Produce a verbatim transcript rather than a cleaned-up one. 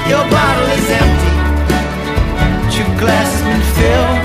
Your bottle is empty, but your glass has been filled.